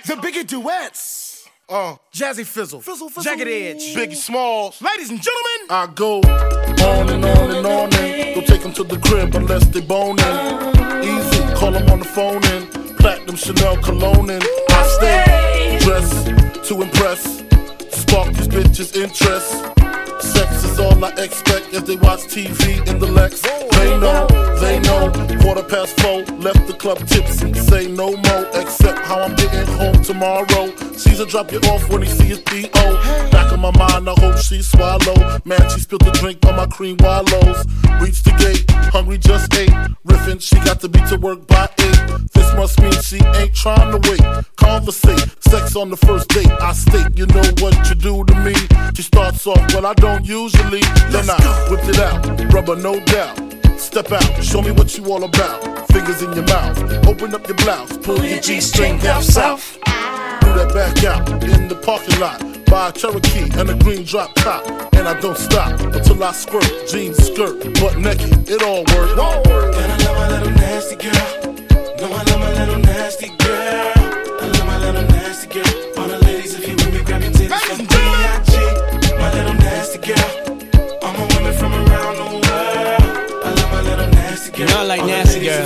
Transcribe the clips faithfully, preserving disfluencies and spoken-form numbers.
The Biggie Duets. Uh, Jazzy Fizzle, Fizzle, Fizzle. Jagged Edge, Biggie Smalls. Ladies and gentlemen, I go on and on and on and don't take them to the crib unless they boning. Easy, call them on the phone and platinum Chanel cologne and I stay dressed to impress, spark these bitches' interest. Sex is all I expect as they watch T V in the Lex. They know, they know. Quarter past four, left the club tipsy. Say no more, except how I'm getting home tomorrow. Caesar drop you off when he see his P O. Back in my mind, I hope she swallow. Man, she spilled the drink on my cream wallows. Reached the gate, hungry just ate. Riffin', she got to be to work by eight. This must mean she ain't trying to wait. Conversate, sex on the first date. I state, you know what you do to me. She starts off, well I don't usually. Then I whipped it out, rubber no doubt. Step out, show me what you all about. Fingers in your mouth, open up your blouse, pull your G-string down south. Do that back out in the parking lot. Buy a Cherokee and a green drop top. And I don't stop until I squirt. Jeans, skirt, butt naked, it all works. And I love my little nasty girl. No, I love my little nasty girl. I love my little nasty girl. All the ladies, if you with me, grab your titties from B I G. My little nasty girl. All my women from around the world. I love my little nasty girl. You know I like nasty girl.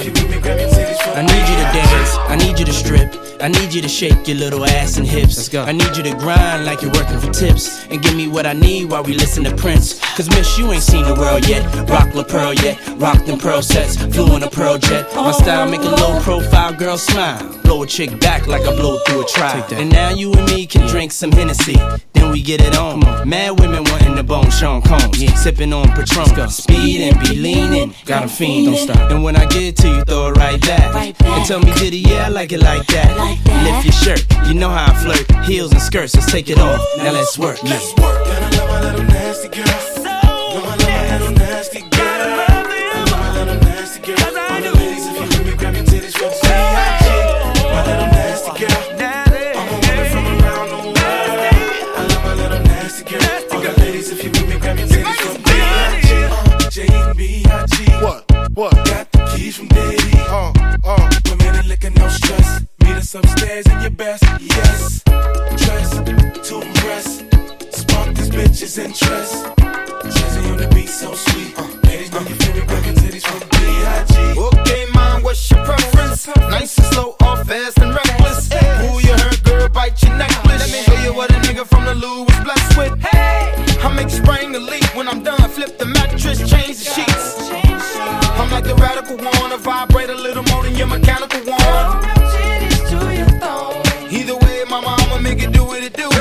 I need you to dance, I need you to strip, I need you to shake your little ass and hips. Let's go. I need you to grind like you're working for tips and give me what I need while we listen to Prince. Cause miss, you ain't seen the world yet. Rock La Pearl yet, rock them pearl sets, flew in a pearl jet. My style make a low profile girl smile, blow a chick back like I blow through a trial. And now you and me can drink some Hennessy, then we get it on. Mad women wanting the bone Sean Combs, yeah. Sipping on Patron, speed and be leaning, got 'em fiend, don't stop. And when I get it to you, throw it right back, right back. And tell me, did it? Yeah, I like it like that. Like that. Lift your shirt, you know how I flirt. Heels and skirts, let's take it off. Now let's work. Let's work. And I love my little nasty girl. So no, I love my little nasty girl. Gotta love them. I love my little nasty girl. Cause I do. All the ladies, if you with me, grab your titties from B I G. My little nasty girl. All my women from around the world. I love my little nasty girl. All the ladies, if you with me, grab your titties from B I G. Uh, J and B I G. What? What? Got the keys from Diddy. Uh, uh. Women and liquor, no stress. Meet us upstairs in your best, yes. Dress to impress, spark these bitches' interest. Jazzy on the beat, so sweet. Uh, ladies, know you feel me, grab your titties from B I G. Okay, mom, what's your preference? Nice and slow, or fast and reckless? Who you heard, girl, bite your necklace. Let me show you what a nigga from the Lou was blessed with. Hey, I make spring the leak. When I'm done, flip the mattress, change the sheets. I'm like the radical one, I vibrate a little more than your mechanical one. Either way, my mama make it do what it do.